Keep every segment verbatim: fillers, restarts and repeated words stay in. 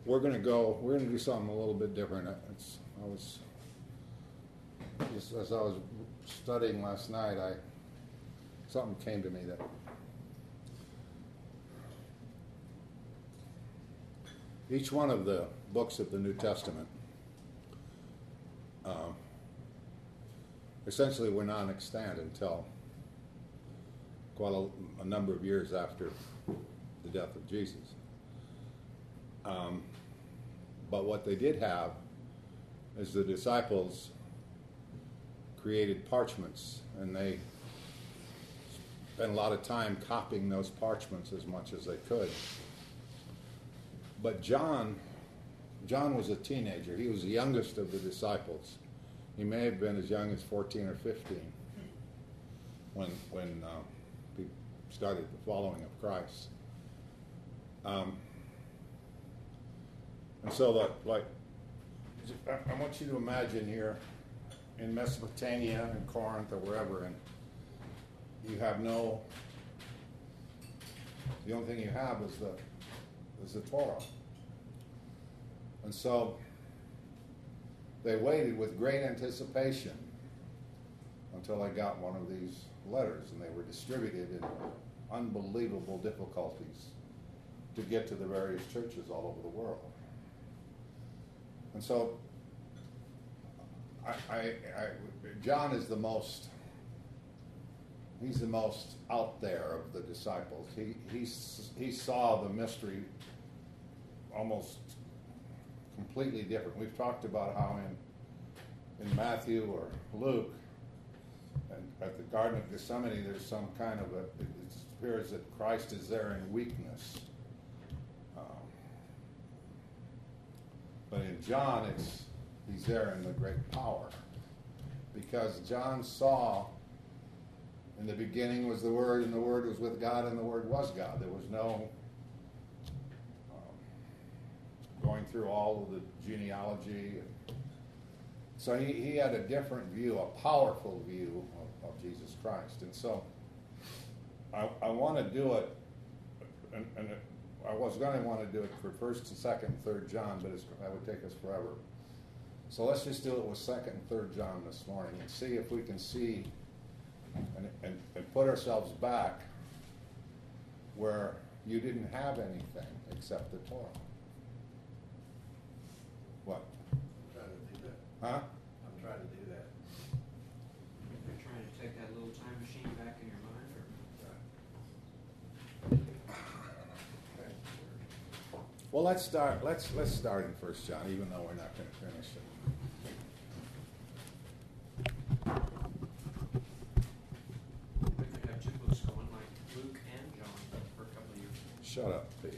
we're going to go, we're going to do something a little bit different. It's, I was, just as I was studying last night, I something came to me that each one of the books of the New Testament uh, essentially were non-extant until quite a, a number of years after the death of Jesus. Um, but what they did have is the disciples created parchments, and they spent a lot of time copying those parchments as much as they could. But John, John was a teenager. He was the youngest of the disciples. He may have been as young as fourteen or fifteen when when uh, he started the following of Christ. Um, and so, that, like, I, I want you to imagine here in Mesopotamia, in Corinth, or wherever, and you have no. The only thing you have is the is the Torah. And so they waited with great anticipation until I got one of these letters, and they were distributed in unbelievable difficulties to get to the various churches all over the world. And so I, I, I, John is the most, he's the most out there of the disciples. He, he, he saw the mystery almost completely different. We've talked about how in in Matthew or Luke, and at the Garden of Gethsemane, there's some kind of a, it appears that Christ is there in weakness. Um, but in John, it's he's there in the great power. Because John saw, in the beginning was the Word, and the Word was with God, and the Word was God. There was no going through all of the genealogy. So he, he had a different view, a powerful view of, of Jesus Christ. And so I, I want to do it, and, and it, I was going to want to do it for first and second and third John, but it's, that would take us forever. So let's just do it with second and third John this morning and see if we can see and, and, and put ourselves back where you didn't have anything except the Torah. What? I'm trying to do that. Huh? I'm trying to do that. You're trying to take that little time machine back in your mind, or? Well, let's start. Let's let's start in First John, even though we're not going to finish it. We could have two books going, like Luke and John, for a couple of years. Shut up, Pete.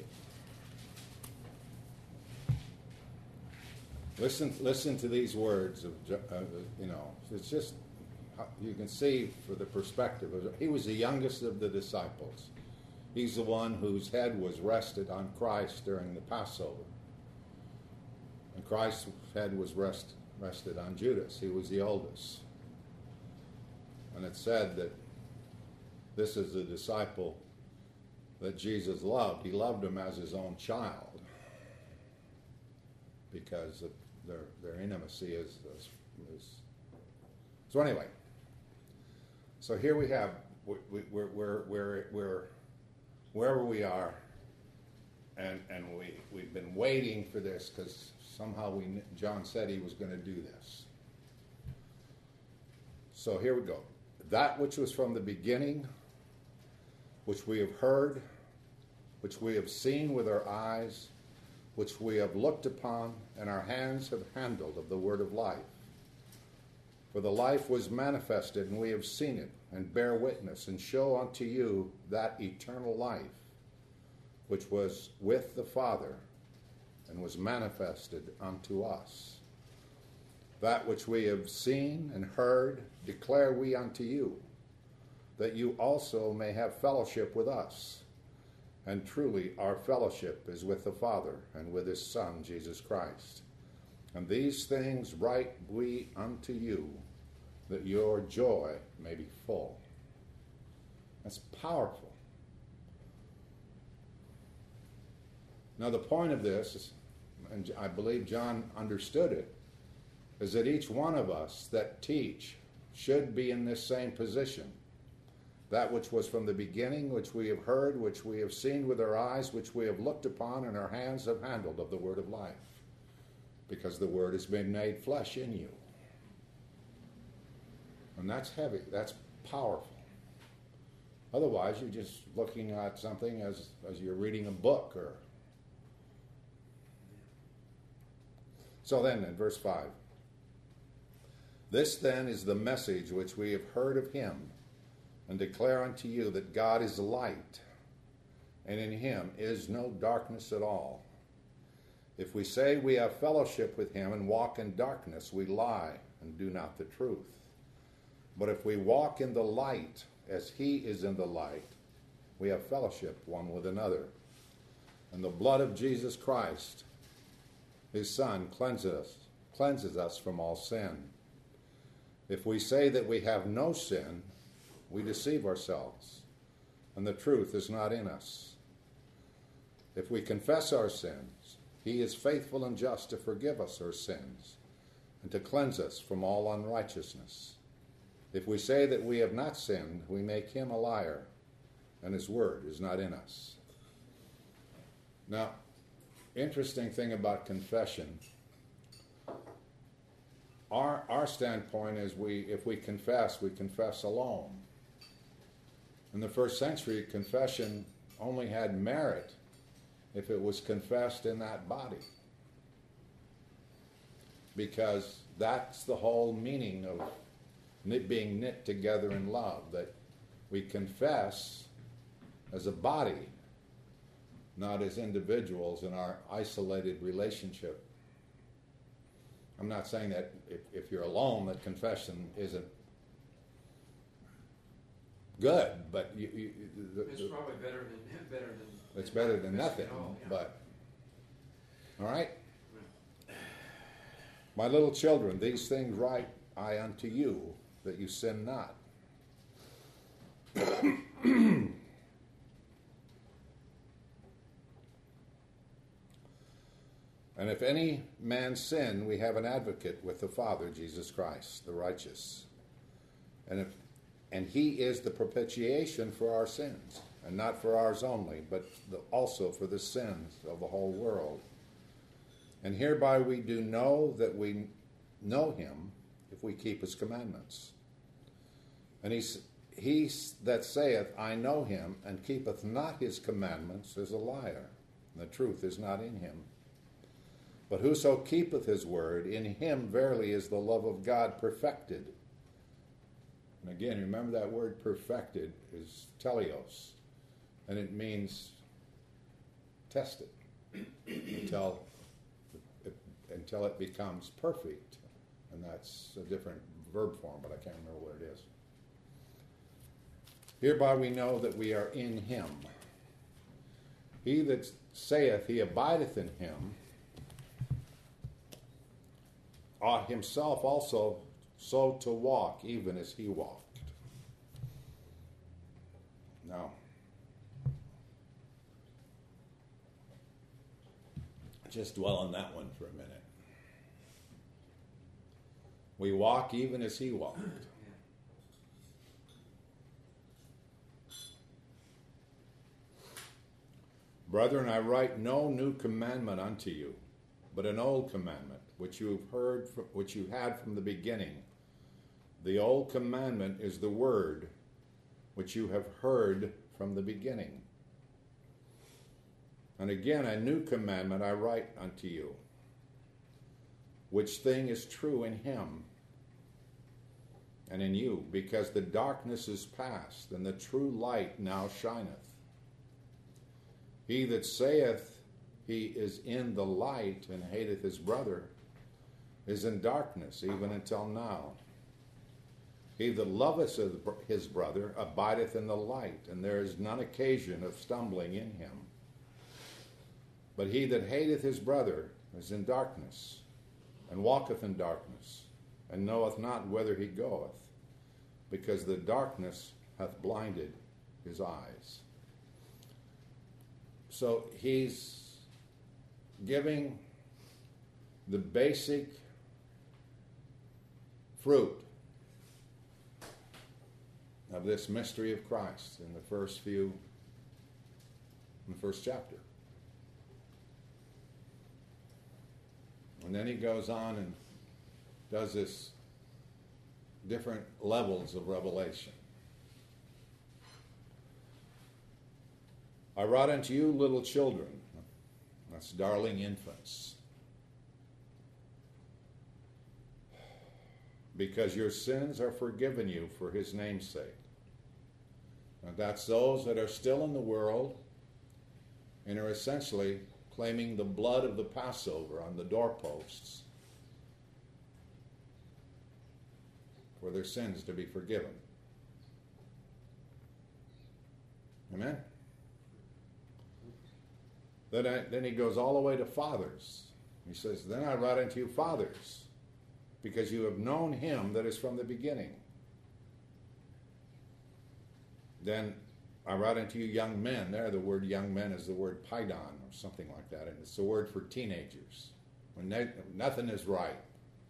Listen, listen to these words of, uh, you know, it's just, you can see for the perspective of, he was the youngest of the disciples. He's the one whose head was rested on Christ during the Passover. And Christ's head was rest, rested on Judas. He was the oldest. And it said that this is the disciple that Jesus loved. He loved him as his own child because of their their intimacy is, is, is. So anyway, so here we have, we, we, we're, we're, we're, we're wherever we are, and and we, we've been waiting for this because somehow we John said he was going to do this. So here we go. That which was from the beginning, which we have heard, which we have seen with our eyes, which we have looked upon, and our hands have handled of the word of life. For the life was manifested, and we have seen it, and bear witness, and show unto you that eternal life, which was with the Father, and was manifested unto us. That which we have seen and heard declare we unto you, that you also may have fellowship with us. And truly our fellowship is with the Father and with his Son, Jesus Christ. And these things write we unto you, that your joy may be full. That's powerful. Now the point of this is, and I believe John understood it, is that each one of us that teach should be in this same position. That which was from the beginning, which we have heard, which we have seen with our eyes, which we have looked upon, and our hands have handled of the word of life. Because the word has been made flesh in you. And that's heavy. That's powerful. Otherwise, you're just looking at something as, as you're reading a book. Or So then, in verse five, this then is the message which we have heard of him, and declare unto you that God is light, and in him is no darkness at all. If we say we have fellowship with him and walk in darkness, we lie and do not the truth. But if we walk in the light, as he is in the light, we have fellowship one with another. And the blood of Jesus Christ, his Son, cleanses us, cleanses us from all sin. If we say that we have no sin, we deceive ourselves, and the truth is not in us. If we confess our sins, he is faithful and just to forgive us our sins and to cleanse us from all unrighteousness. If we say that we have not sinned, we make him a liar, and his word is not in us. Now, interesting thing about confession, our, our standpoint is we, if we confess, we confess alone. In the first century, confession only had merit if it was confessed in that body. Because that's the whole meaning of knit, being knit together in love, that we confess as a body, not as individuals in our isolated relationship. I'm not saying that if, if you're alone, that confession isn't good, but you, you, the, It's the, probably better than better than. it's better than confessing nothing. at all, yeah. But all right, my little children, these things write I unto you, that you sin not. And if any man sin, we have an advocate with the Father, Jesus Christ, the righteous. And if and he is the propitiation for our sins, and not for ours only, but the, also for the sins of the whole world. And hereby we do know that we know him, if we keep his commandments. And he, he that saith, I know him, and keepeth not his commandments, is a liar, and the truth is not in him. But whoso keepeth his word, in him verily is the love of God perfected. And again, remember that word perfected is teleos, and it means tested until it, until it becomes perfect. And that's a different verb form, but I can't remember what it is. Hereby we know that we are in him. He that saith he abideth in him ought himself also so to walk, even as he walked. Now, just dwell on that one for a minute. We walk even as he walked. Brethren, I write no new commandment unto you, but an old commandment, which you have heard, from, which you had from the beginning. The old commandment is the word which you have heard from the beginning. And again, a new commandment I write unto you, which thing is true in him and in you, because the darkness is past, and the true light now shineth. He that saith he is in the light and hateth his brother is in darkness, even until now. He that loveth his brother abideth in the light, and there is none occasion of stumbling in him. But he that hateth his brother is in darkness, and walketh in darkness, and knoweth not whither he goeth, because the darkness hath blinded his eyes. So he's giving the basic fruit of this mystery of Christ in the first few, in the first chapter. And then he goes on and does this different levels of revelation. I write unto you little children, that's darling infants, because your sins are forgiven you for his name's sake. Now that's those that are still in the world and are essentially claiming the blood of the Passover on the doorposts for their sins to be forgiven. Amen? Then, I, then he goes all the way to fathers. He says, then I write unto you fathers, because you have known him that is from the beginning. Then I write unto you young men. There the word young men is the word paidon or something like that. And it's the word for teenagers. When they, nothing is right.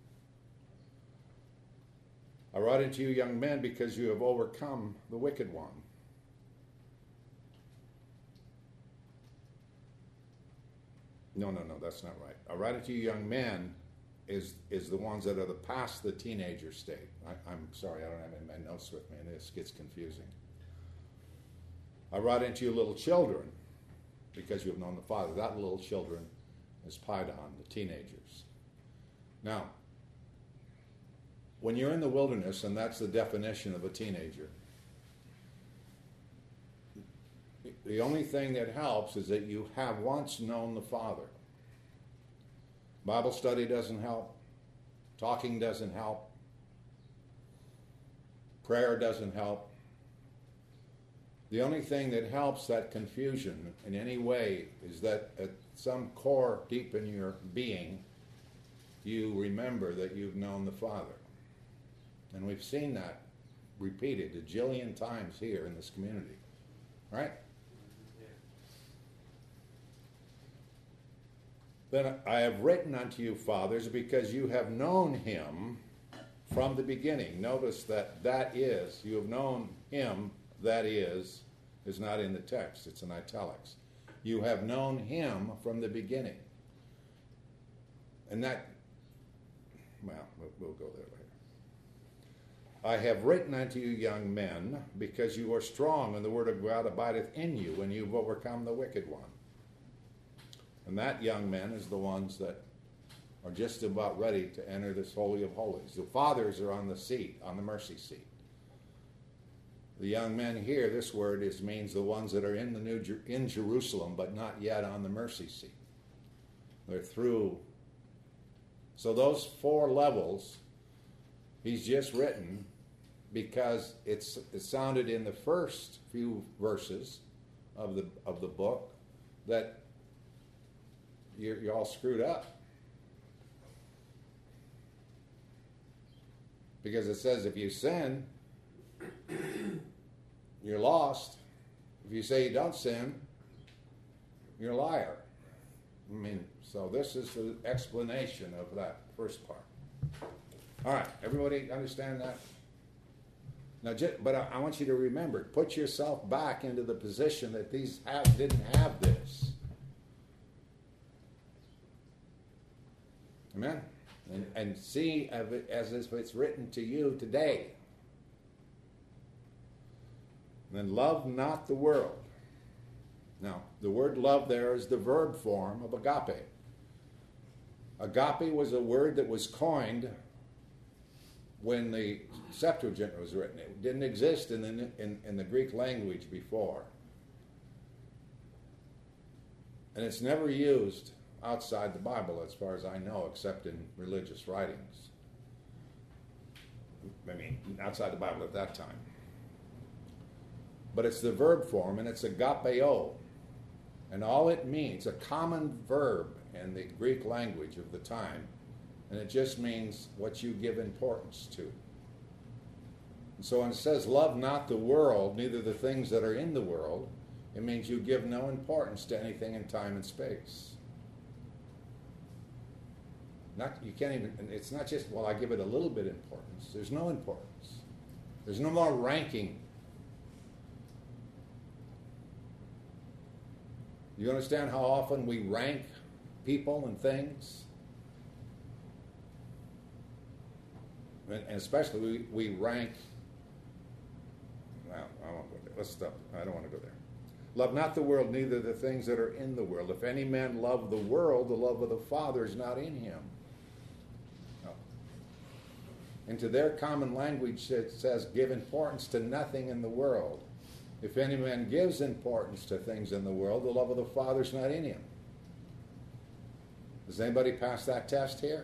I write unto you young men because you have overcome the wicked one. No, no, no, that's not right. I write unto you young men is is the ones that are the past the teenager state. I, I'm sorry, I don't have any of my notes with me, and this gets confusing. I write unto you little children, because you have known the Father. That little children is paidon, the teenagers. Now, when you're in the wilderness, and that's the definition of a teenager, the only thing that helps is that you have once known the Father. Bible study doesn't help. Talking doesn't help. Prayer doesn't help. The only thing that helps that confusion in any way is that at some core deep in your being, you remember that you've known the Father. And we've seen that repeated a jillion times here in this community. Right? Then I have written unto you, fathers, because you have known him from the beginning. Notice that that is, you have known him, that is, is not in the text. It's in italics. You have known him from the beginning. And that, well, we'll go there later. I have written unto you, young men, because you are strong, and the word of God abideth in you, and you've overcome the wicked one. And that young men is the ones that are just about ready to enter this Holy of Holies. The fathers are on the seat, on the mercy seat. The young men here, this word is means the ones that are in the new in Jerusalem, but not yet on the mercy seat. They're through. So those four levels, he's just written because it's it sounded in the first few verses of the of the book that You're, you're all screwed up. Because it says if you sin, you're lost. If you say you don't sin, you're a liar. I mean, so this is the explanation of that first part. All right, everybody understand that? Now, just, but I, I want you to remember, put yourself back into the position that these have, didn't have this. Amen? And, and see as if it's written to you today. And then love not the world. Now, the word love there is the verb form of agape. Agape was a word that was coined when the Septuagint was written. It didn't exist in the, in, in the Greek language before. And it's never used outside the Bible, as far as I know, except in religious writings. I mean, outside the Bible at that time. But it's the verb form, and it's agapeo. And all it means, a common verb in the Greek language of the time, and it just means what you give importance to. And so when it says, love not the world, neither the things that are in the world, it means you give no importance to anything in time and space. Not, you can't even, and it's not just, well, I give it a little bit importance. There's no importance. There's no more ranking. You understand how often we rank people and things? And especially we, we rank, well, I won't go there. Let's stop. I don't want to go there. Love not the world, neither the things that are in the world. If any man love the world, the love of the Father is not in him. No. Into their common language it says, give importance to nothing in the world. If any man gives importance to things in the world, the love of the Father is not in him. Does anybody pass that test here?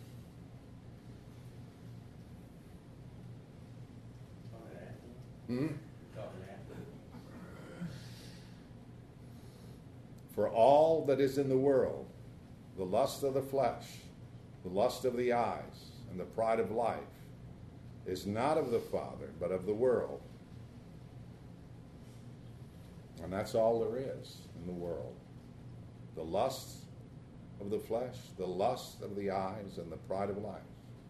Hmm? For all that is in the world, the lust of the flesh, the lust of the eyes, and the pride of life, is not of the Father, but of the world. And that's all there is in the world. The lust of the flesh, the lust of the eyes, and the pride of life.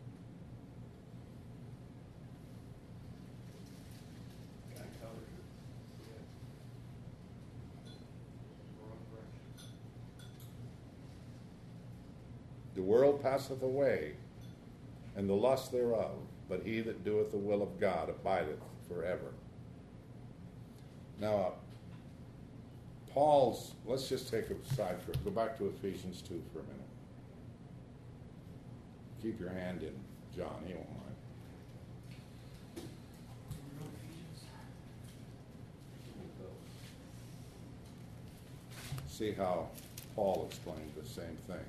The world passeth away, and the lust thereof, but he that doeth the will of God abideth forever. Now, uh, Paul's, let's just take a side for go back to Ephesians two for a minute. Keep your hand in John, he won't mind. See how Paul explained the same thing.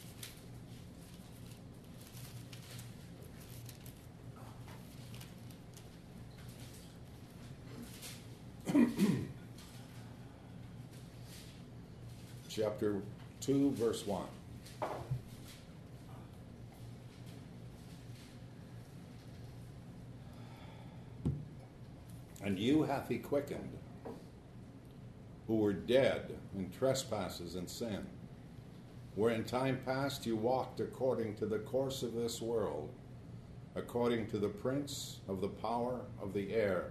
Chapter two, verse one. And you hath he quickened, who were dead in trespasses and sin, where in time past you walked according to the course of this world, according to the prince of the power of the air,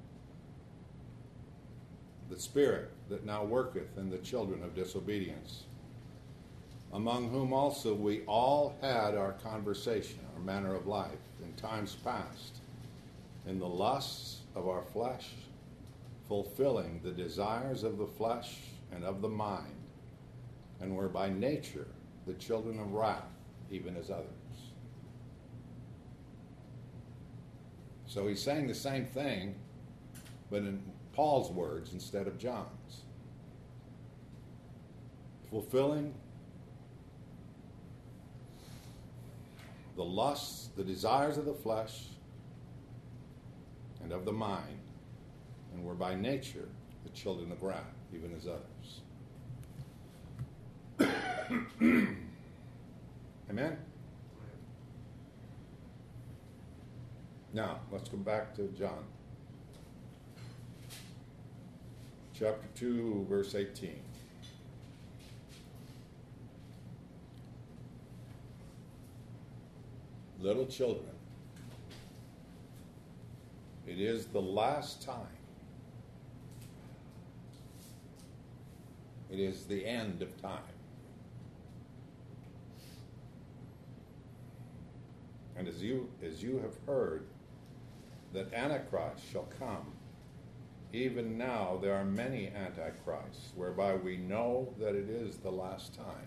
the spirit that now worketh in the children of disobedience, among whom also we all had our conversation, our manner of life, in times past, in the lusts of our flesh, fulfilling the desires of the flesh and of the mind, and were by nature the children of wrath, even as others. So he's saying the same thing, but in Paul's words instead of John's. Fulfilling the lusts, the desires of the flesh and of the mind, and were by nature the children of wrath, even as others. Amen? Now, let's go back to John. Chapter two, verse eighteen. Little children, it is the last time. It is the end of time. And as you as you have heard that Antichrist shall come, even now there are many antichrists, whereby we know that it is the last time.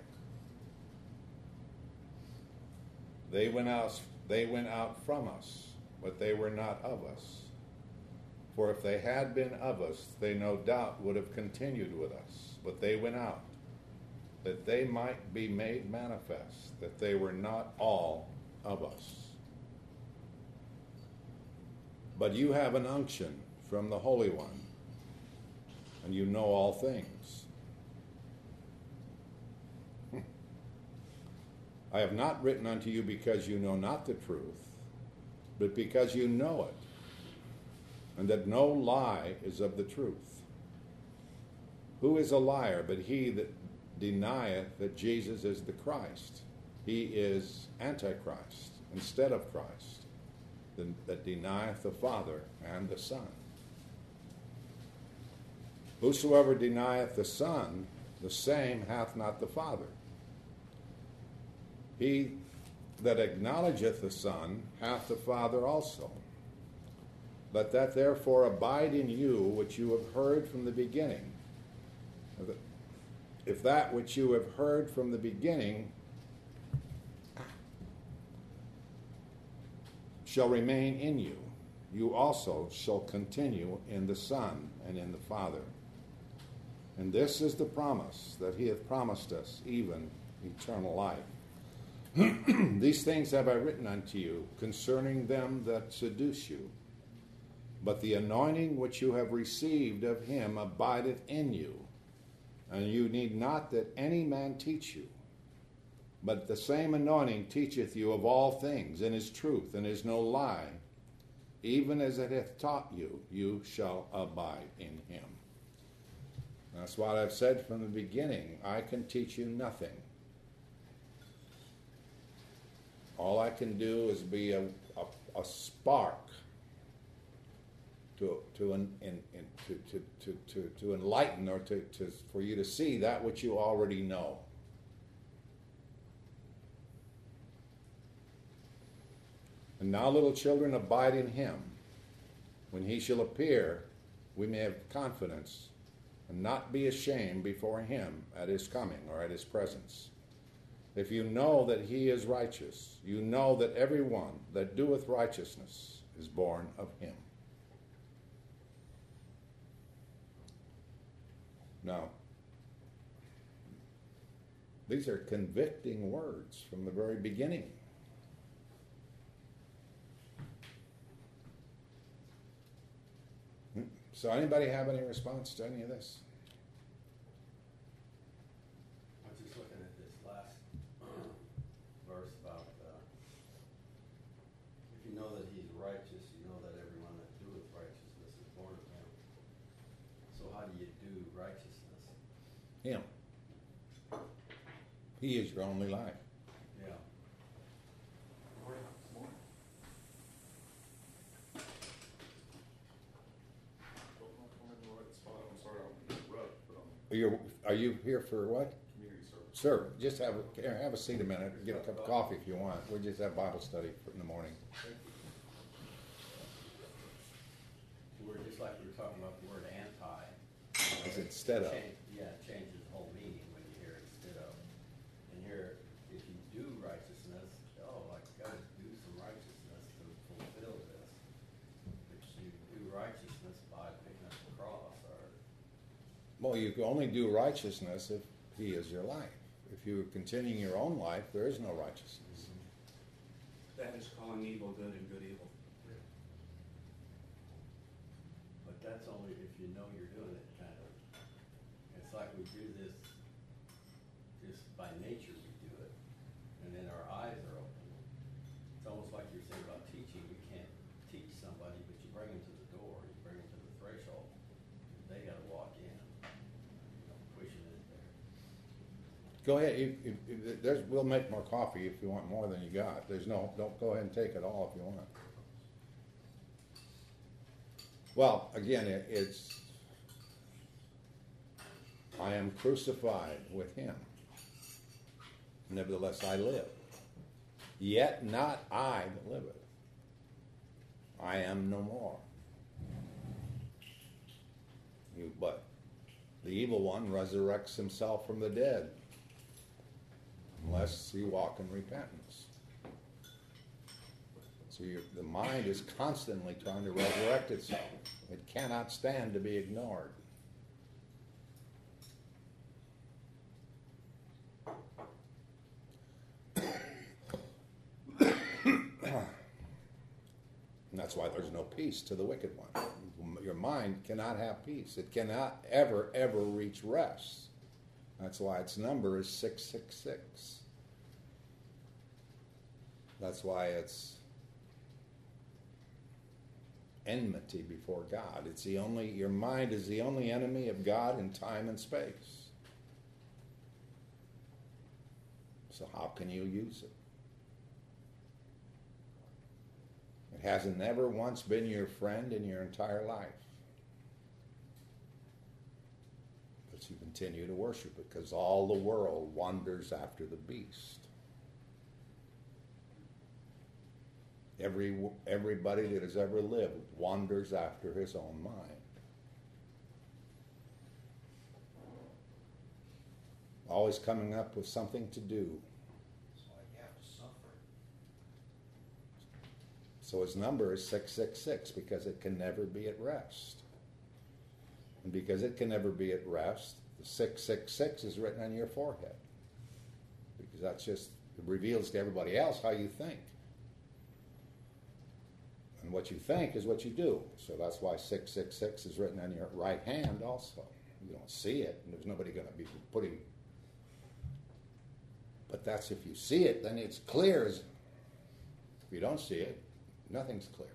They went out, they went out from us, but they were not of us. For if they had been of us, they no doubt would have continued with us. But they went out, that they might be made manifest, that they were not all of us. But you have an unction from the Holy One, and you know all things. I have not written unto you because you know not the truth, but because you know it, and that no lie is of the truth. Who is a liar but he that denieth that Jesus is the Christ? he is Antichrist instead of Christ, that denieth the Father and the Son. Whosoever denieth the Son, the same hath not the Father. He that acknowledgeth the Son hath the Father also. Let that therefore abide in you which you have heard from the beginning. If that which you have heard from the beginning shall remain in you, you also shall continue in the Son and in the Father. And this is the promise that he hath promised us, even eternal life. These things have I written unto you concerning them that seduce you. But the anointing which you have received of him abideth in you, and you need not that any man teach you. But the same anointing teacheth you of all things, and is truth, and is no lie. Even as it hath taught you, you shall abide in him. That's what I've said from the beginning. I can teach you nothing. All I can do is be a, a, a spark to to, in, in, in, to, to, to, to, to enlighten or to, to for you to see that which you already know. And now, little children, abide in him. When he shall appear, we may have confidence and not be ashamed before him at his coming or at his presence. If you know that he is righteous, you know that every one that doeth righteousness is born of him. Now, these are convicting words from the very beginning. So anybody have any response to any of this? I was just looking at this last verse about, uh, if you know that he's righteous, you know that everyone that doeth righteousness is born of him. So how do you do righteousness? Him. He is your only life. Yeah. Are you, are you here for what? Community service. Sir, just have a, here, have a seat a minute. Get a cup of coffee if you want. We just have Bible study for- in the morning. We're just like we were talking about the word anti. It's instead of. Change- Yeah, it changes the whole meaning when you hear instead of. And here, if you do righteousness, oh, like you gotta do some righteousness to fulfill this. But you do righteousness by picking up the cross or, Well, you can only do righteousness if he is your life. If you're continuing your own life, there is no righteousness. That is calling evil good and good evil. but that's only if you know you're doing it, kind of. It's like we do this, just by nature we do it, and then our eyes are open. It's almost like you're saying about teaching, you can't teach somebody, but you bring them to the door, you bring them to the threshold. They gotta walk in, you know, pushing it there. Go ahead. You, you, you- there's, we'll make more coffee if you want more than you got. There's no, don't go ahead and take it all if you want. Well, again, it, it's, I am crucified with him. Nevertheless, I live. Yet not I that liveth. I am no more. You, but the evil one resurrects himself from the dead, unless you walk in repentance. So your, the mind is constantly trying to resurrect itself. It cannot stand to be ignored. And that's why there's no peace to the wicked one. Your mind cannot have peace. It cannot ever, ever reach rest. That's why its number is six six six. That's why it's enmity before God. It's the only, your mind is the only enemy of God in time and space. So how can you use it? It hasn't never once been your friend in your entire life. But you continue to worship it because all the world wanders after the beast. Every, everybody that has ever lived wanders after his own mind. Always coming up with something to do. That's why you have to suffer. So his number is six six six because it can never be at rest. And because it can never be at rest, the six six six is written on your forehead. Because that's just, it reveals to everybody else how you think. And what you think is what you do. So that's why six six six is written on your right hand also. You don't see it, and there's nobody going to be putting... But that's if you see it, then it's clear. As if you don't see it, nothing's clear.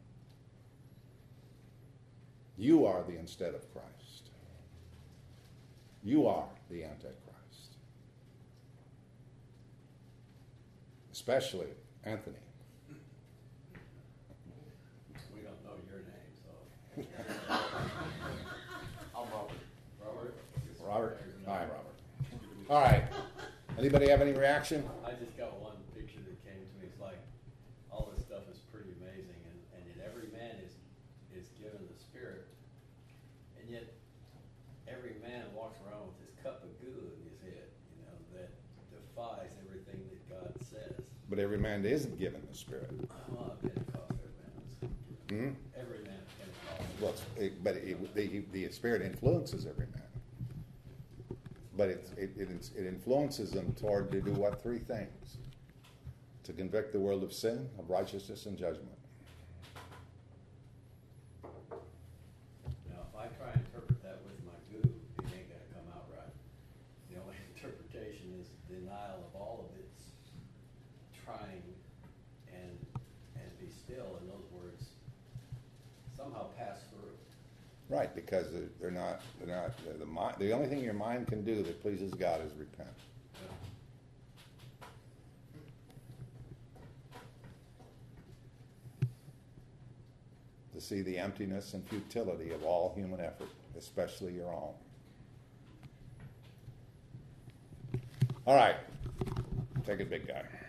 You are the instead of Christ. You are the Antichrist. Especially Anthony. We don't know your name, so. I'm Robert. Robert? Robert? There's no- Hi, Robert. All right. Anybody have any reaction? I just got one picture that came to me. It's like, all this stuff is pretty amazing, and, and yet every man is, is given the Spirit, and yet every man walks around with this cup of goo in his head, you know, that defies everything that God says. But every man isn't given the Spirit. Well, Pentecost, every man is given. Hmm? Every man at Pentecost. Well, it's, it, but it, the, the Spirit influences every man. But it, it, it, it influences them toward to do what? Three things. To convict the world of sin, of righteousness, and judgment. Now, if I try and interpret that with my goo, it ain't gonna come out right. The only interpretation is denial of all of its trying and and be still, and those words somehow pass through. Right, because they're, they're not, they're not, they're the mind, the only thing your mind can do that pleases God is repent. To see the emptiness and futility of all human effort, especially your own. All right, take it, big guy.